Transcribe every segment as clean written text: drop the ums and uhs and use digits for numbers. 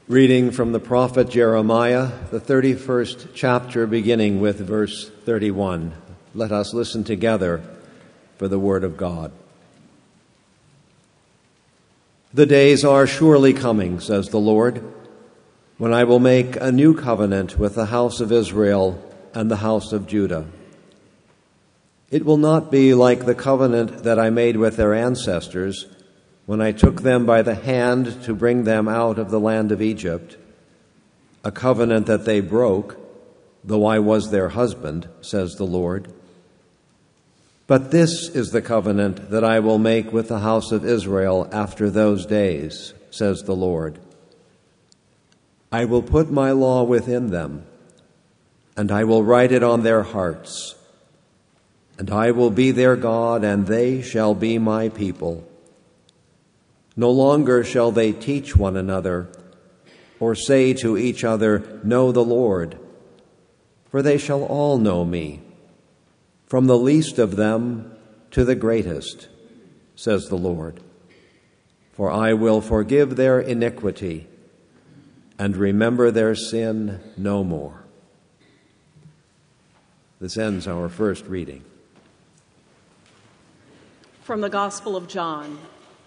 Reading from the prophet Jeremiah, the 31st chapter, beginning with verse 31. Let us listen together for the word of God. The days are surely coming, says the Lord, when I will make a new covenant with the house of Israel and the house of Judah. It will not be like the covenant that I made with their ancestors when I took them by the hand to bring them out of the land of Egypt, a covenant that they broke, though I was their husband, says the Lord. But this is the covenant that I will make with the house of Israel after those days, says the Lord. I will put my law within them, and I will write it on their hearts, and I will be their God, and they shall be my people. No longer shall they teach one another or say to each other, know the Lord, for they shall all know me, from the least of them to the greatest, says the Lord. For I will forgive their iniquity and remember their sin no more. This ends our first reading. From the Gospel of John.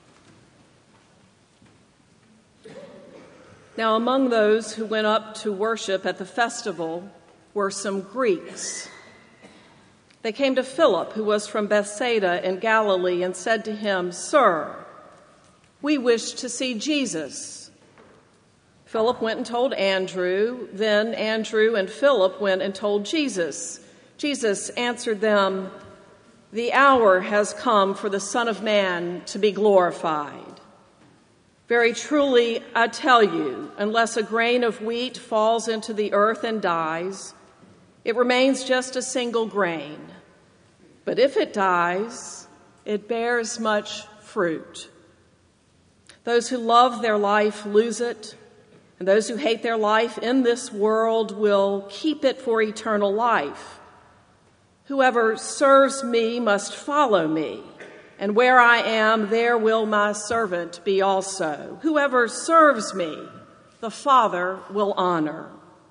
Now, among those who went up to worship at the festival were some Greeks. They came to Philip, who was from Bethsaida in Galilee, and said to him, Sir, we wish to see Jesus. Philip went and told Andrew. Then Andrew and Philip went and told Jesus. Jesus answered them, The hour has come for the Son of Man to be glorified. Very truly, I tell you, unless a grain of wheat falls into the earth and dies, it remains just a single grain. But if it dies, it bears much fruit. Those who love their life lose it, and those who hate their life in this world will keep it for eternal life. Whoever serves me must follow me. And where I am, there will my servant be also. Whoever serves me, the Father will honor.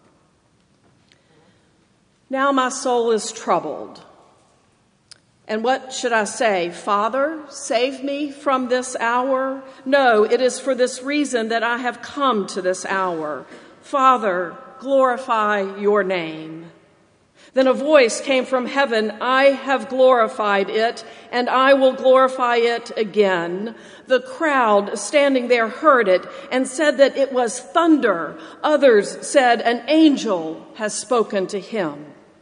Now my soul is troubled. And what should I say? Father, save me from this hour? No, it is for this reason that I have come to this hour. Father, glorify your name. Then a voice came from heaven, I have glorified it, and I will glorify it again. The crowd standing there heard it and said that it was thunder. Others said an angel has spoken to him.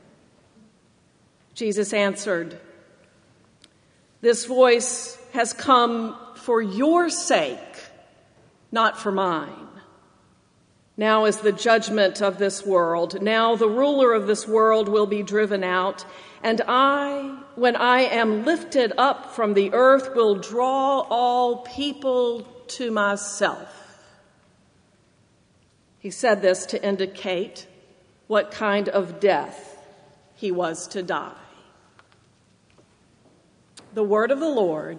Jesus answered, This voice has come for your sake, not for mine. Now is the judgment of this world. Now the ruler of this world will be driven out. And I, when I am lifted up from the earth, will draw all people to myself. He said this to indicate what kind of death he was to die. The word of the Lord.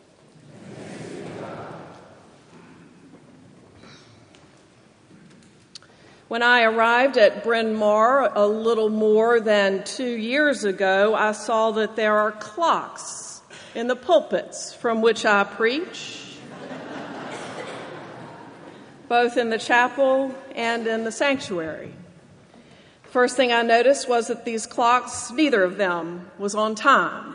When I arrived at Bryn Mawr a little more than 2 years ago, I saw that there are clocks in the pulpits from which I preach, both in the chapel and in the sanctuary. First thing I noticed was that these clocks, neither of them was on time.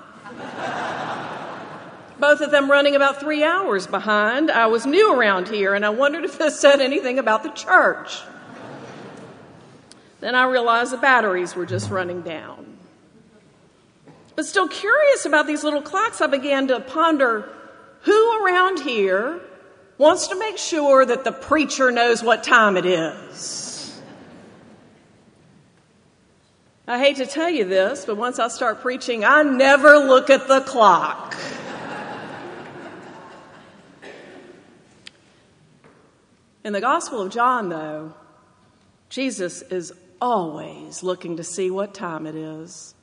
Both of them running about 3 hours behind. I was new around here, and I wondered if this said anything about the church. Then I realized the batteries were just running down. But still curious about these little clocks, I began to ponder who around here wants to make sure that the preacher knows what time it is. I hate to tell you this, but once I start preaching, I never look at the clock. In the Gospel of John, though, Jesus is always looking to see what time it is.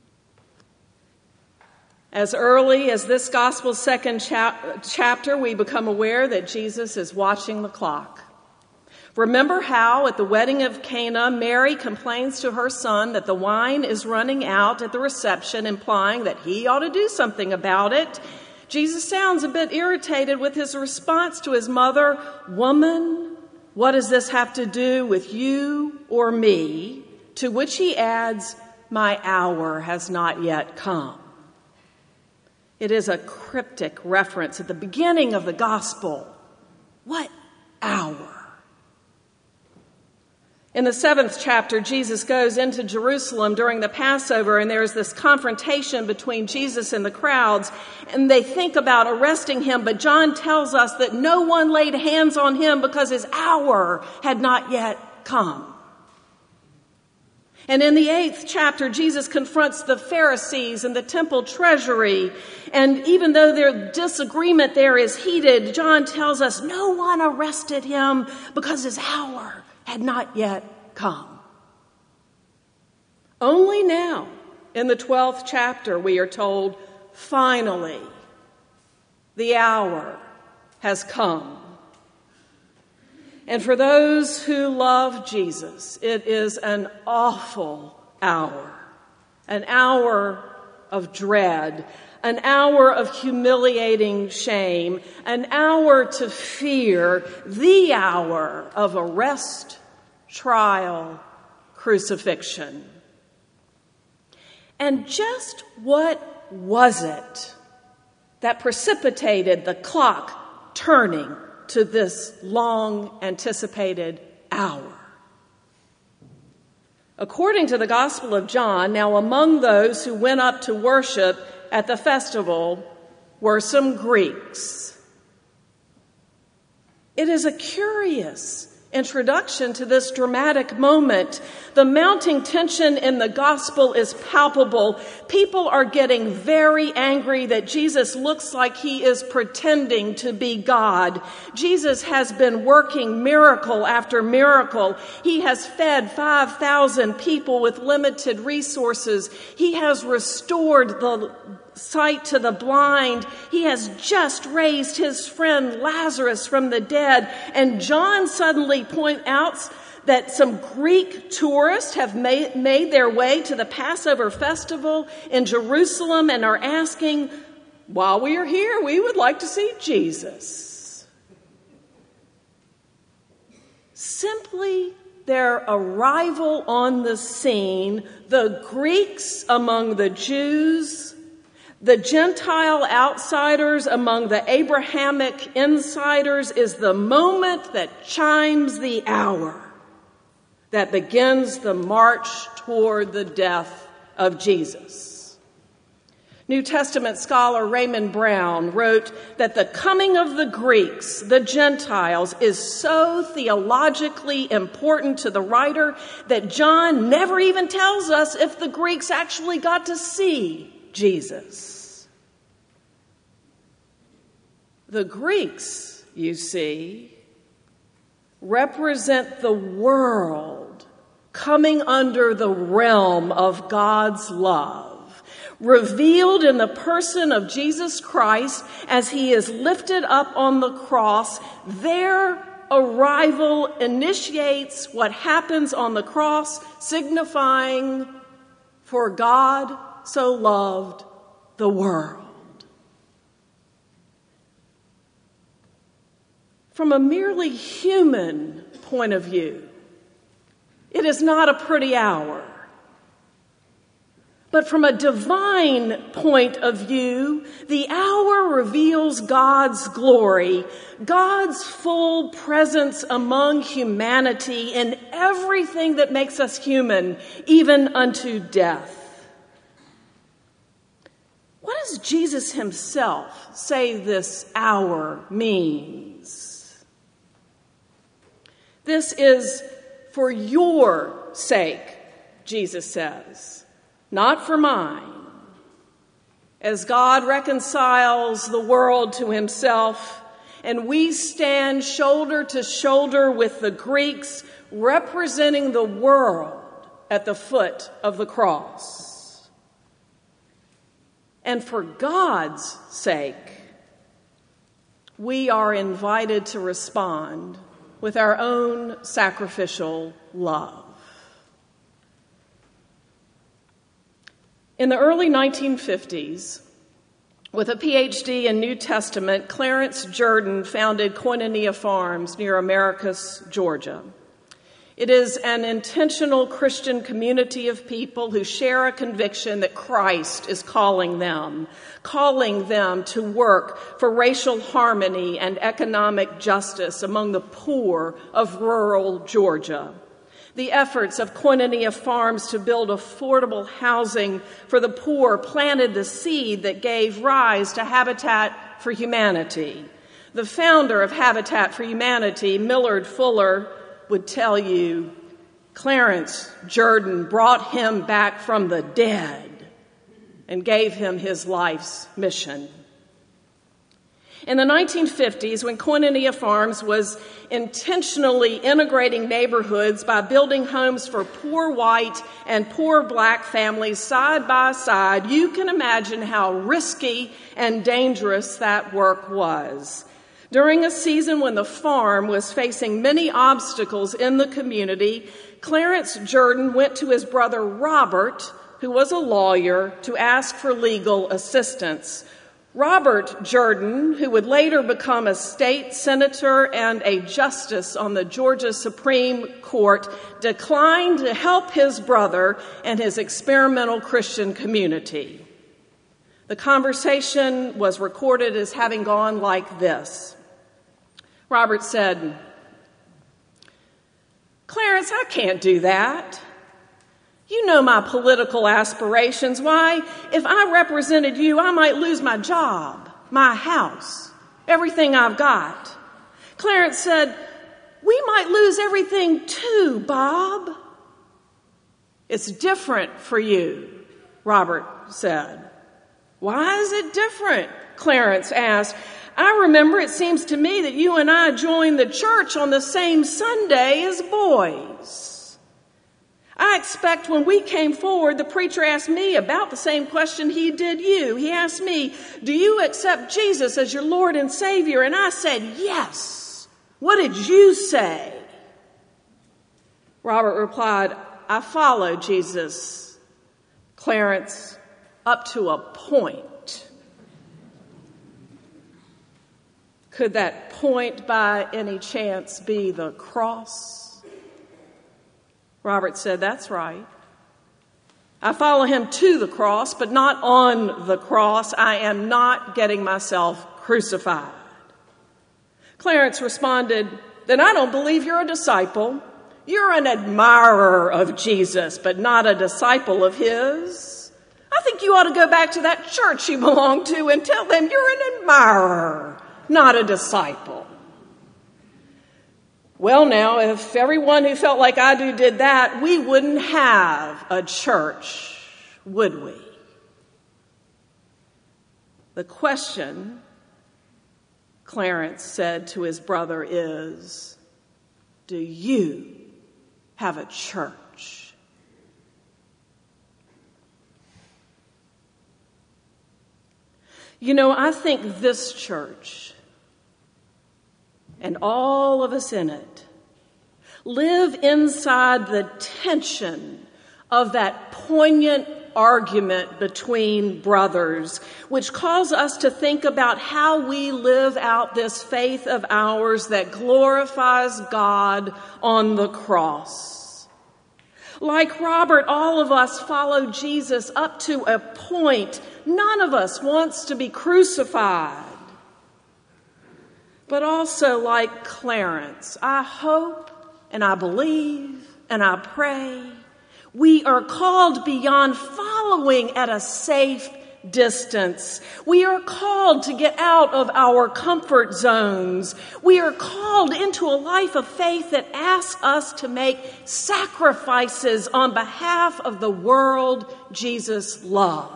As early as this Gospel's second chapter, we become aware that Jesus is watching the clock. Remember how at the wedding of Cana, Mary complains to her son that the wine is running out at the reception, implying that he ought to do something about it. Jesus sounds a bit irritated with his response to his mother, "Woman, what does this have to do with you or me?" To which he adds, "My hour has not yet come." It is a cryptic reference at the beginning of the gospel. What hour? In the 7th chapter, Jesus goes into Jerusalem during the Passover, and there's this confrontation between Jesus and the crowds, and they think about arresting him, but John tells us that no one laid hands on him because his hour had not yet come. And in the 8th chapter, Jesus confronts the Pharisees and the temple treasury. And even though their disagreement there is heated, John tells us no one arrested him because his hour had not yet come. Only now, in the 12th chapter, we are told, finally, the hour has come. And for those who love Jesus, it is an awful hour, an hour of dread, an hour of humiliating shame, an hour to fear, the hour of arrest, trial, crucifixion. And just what was it that precipitated the clock turning to this long-anticipated hour? According to the Gospel of John, now among those who went up to worship at the festival were some Greeks. It is a curious introduction to this dramatic moment. The mounting tension in the gospel is palpable. People are getting very angry that Jesus looks like he is pretending to be God. Jesus has been working miracle after miracle. He has fed 5,000 people with limited resources. He has restored the sight to the blind. He has just raised his friend Lazarus from the dead. And John suddenly points out that some Greek tourists have made their way to the Passover festival in Jerusalem and are asking, while we are here, we would like to see Jesus. Simply their arrival on the scene, the Greeks among the Jews, the Gentile outsiders among the Abrahamic insiders, is the moment that chimes the hour that begins the march toward the death of Jesus. New Testament scholar Raymond Brown wrote that the coming of the Greeks, the Gentiles, is so theologically important to the writer that John never even tells us if the Greeks actually got to see Jesus. The Greeks, you see, represent the world coming under the realm of God's love, revealed in the person of Jesus Christ as he is lifted up on the cross. Their arrival initiates what happens on the cross, signifying, for God so loved the world. From a merely human point of view, it is not a pretty hour. But from a divine point of view, the hour reveals God's glory, God's full presence among humanity in everything that makes us human, even unto death. What does Jesus himself say this hour means? This is for your sake, Jesus says, not for mine. As God reconciles the world to himself, and we stand shoulder to shoulder with the Greeks, representing the world at the foot of the cross. And for God's sake, we are invited to respond with our own sacrificial love. In the early 1950s, with a PhD in New Testament, Clarence Jordan founded Koinonia Farms near Americus, Georgia. It is an intentional Christian community of people who share a conviction that Christ is calling them to work for racial harmony and economic justice among the poor of rural Georgia. The efforts of Koinonia Farms to build affordable housing for the poor planted the seed that gave rise to Habitat for Humanity. The founder of Habitat for Humanity, Millard Fuller, would tell you Clarence Jordan brought him back from the dead and gave him his life's mission. In the 1950s, when Koinonia Farms was intentionally integrating neighborhoods by building homes for poor white and poor black families side by side, you can imagine how risky and dangerous that work was. During a season when the farm was facing many obstacles in the community, Clarence Jordan went to his brother Robert, who was a lawyer, to ask for legal assistance. Robert Jordan, who would later become a state senator and a justice on the Georgia Supreme Court, declined to help his brother and his experimental Christian community. The conversation was recorded as having gone like this. Robert said, "Clarence, I can't do that. You know my political aspirations. Why, if I represented you, I might lose my job, my house, everything I've got." Clarence said, "We might lose everything too, Bob." "It's different for you," Robert said. "Why is it different?" Clarence asked. "I remember it seems to me that you and I joined the church on the same Sunday as boys. I expect when we came forward, the preacher asked me about the same question he did you. He asked me, 'Do you accept Jesus as your Lord and Savior?' And I said, 'Yes.' What did you say?" Robert replied, "I follow Jesus, Clarence, up to a point." Could that point by any chance be the cross? Robert said, "That's right. I follow him to the cross, but not on the cross. I am not getting myself crucified." Clarence responded, "Then I don't believe you're a disciple. You're an admirer of Jesus, but not a disciple of his. I think you ought to go back to that church you belong to and tell them you're an admirer, not a disciple." Well, now, if everyone who felt like I do did that, we wouldn't have a church, would we? The question, Clarence said to his brother, is, do you have a church? You know, I think this church and all of us in it live inside the tension of that poignant argument between brothers, which calls us to think about how we live out this faith of ours that glorifies God on the cross. Like Robert, all of us follow Jesus up to a point. None of us wants to be crucified. But also like Clarence, I hope and I believe and I pray we are called beyond following at a safe distance. We are called to get out of our comfort zones. We are called into a life of faith that asks us to make sacrifices on behalf of the world Jesus loves.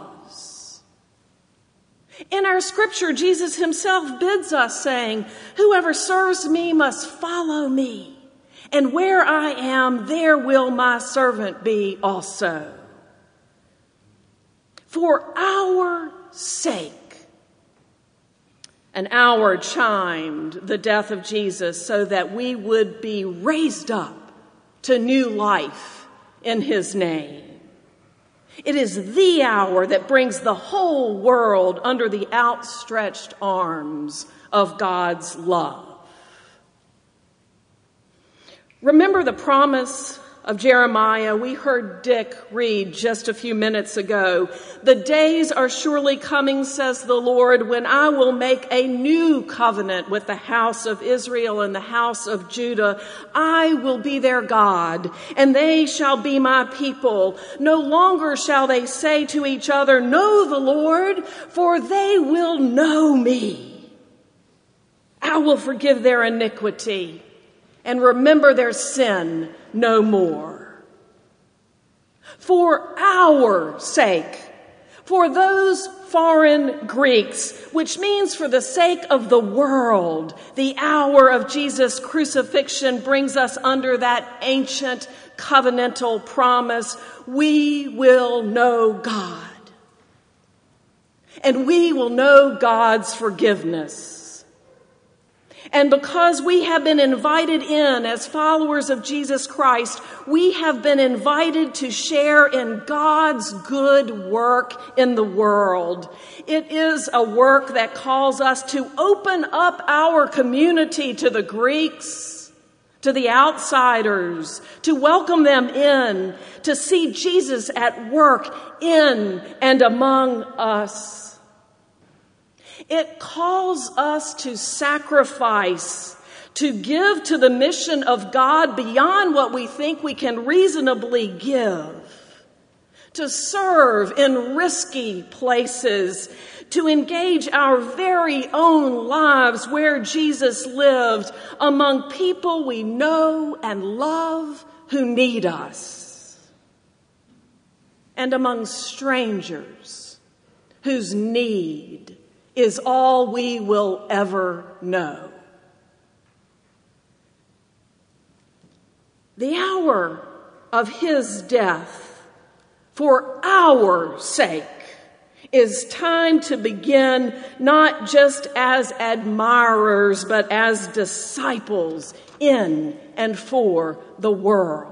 In our scripture, Jesus himself bids us, saying, "Whoever serves me must follow me, and where I am, there will my servant be also." For our sake, An hour chimed the death of Jesus so that we would be raised up to new life in his name. It is the hour that brings the whole world under the outstretched arms of God's love. Remember the promise of Jeremiah we heard Dick read just a few minutes ago. The days are surely coming, says the Lord, when I will make a new covenant with the house of Israel and the house of Judah. I will be their God, and they shall be my people. No longer shall they say to each other, know the Lord, for they will know me. I will forgive their iniquity and remember their sin no more. For our sake, for those foreign Greeks, which means for the sake of the world, the hour of Jesus' crucifixion brings us under that ancient covenantal promise. We will know God, and we will know God's forgiveness. And because we have been invited in as followers of Jesus Christ, we have been invited to share in God's good work in the world. It is a work that calls us to open up our community to the Greeks, to the outsiders, to welcome them in, to see Jesus at work in and among us. It calls us to sacrifice, to give to the mission of God beyond what we think we can reasonably give, to serve in risky places, to engage our very own lives where Jesus lived, among people we know and love who need us, and among strangers whose need is all we will ever know. The hour of his death for our sake is time to begin not just as admirers, but as disciples in and for the world.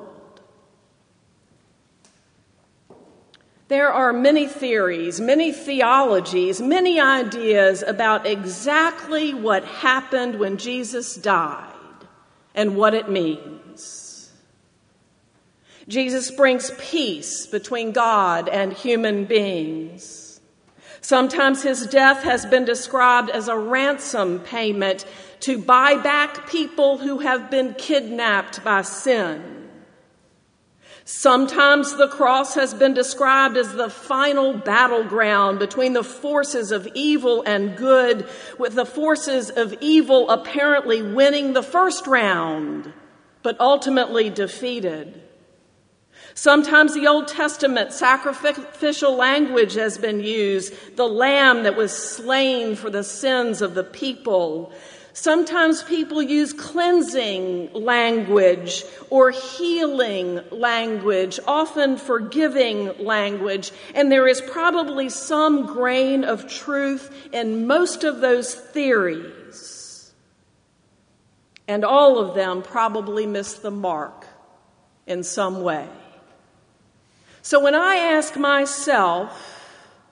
There are many theories, many theologies, many ideas about exactly what happened when Jesus died and what it means. Jesus brings peace between God and human beings. Sometimes his death has been described as a ransom payment to buy back people who have been kidnapped by sin. Sometimes the cross has been described as the final battleground between the forces of evil and good, with the forces of evil apparently winning the first round, but ultimately defeated. Sometimes the Old Testament sacrificial language has been used, the lamb that was slain for the sins of the people. Sometimes people use cleansing language or healing language, often forgiving language, and there is probably some grain of truth in most of those theories. And all of them probably miss the mark in some way. So when I ask myself,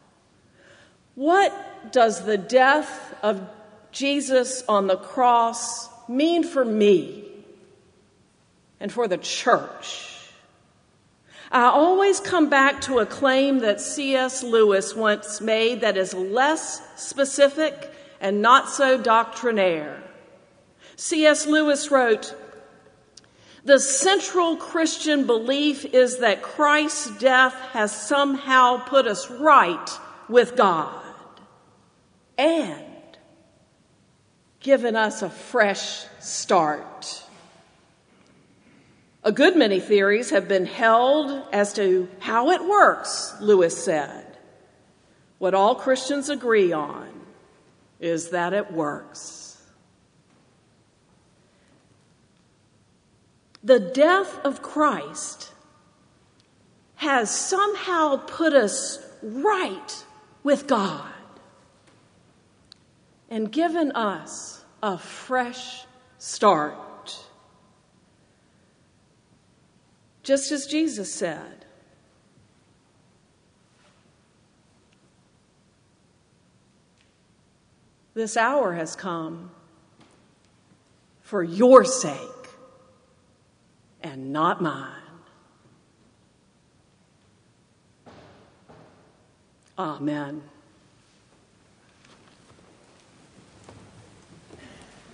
what does the death of Jesus on the cross mean for me and for the church? I always come back to a claim that C.S. Lewis once made that is less specific and not so doctrinaire. C.S. Lewis wrote, "The central Christian belief is that Christ's death has somehow put us right with God and given us a fresh start." A good many theories have been held as to how it works, Lewis said. What all Christians agree on is that it works. The death of Christ has somehow put us right with God. and given us a fresh start. Just as Jesus said, this hour has come for your sake and not mine. Amen.